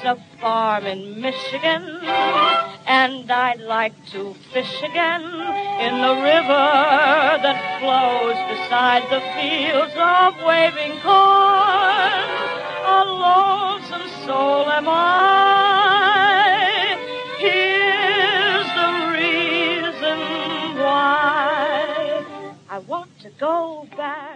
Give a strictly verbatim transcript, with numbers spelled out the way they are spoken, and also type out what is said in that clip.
a farm in Michigan, and I'd like to fish again in the river that flows beside the fields of waving corn. A lonesome soul am I. Here's the reason why I want to go back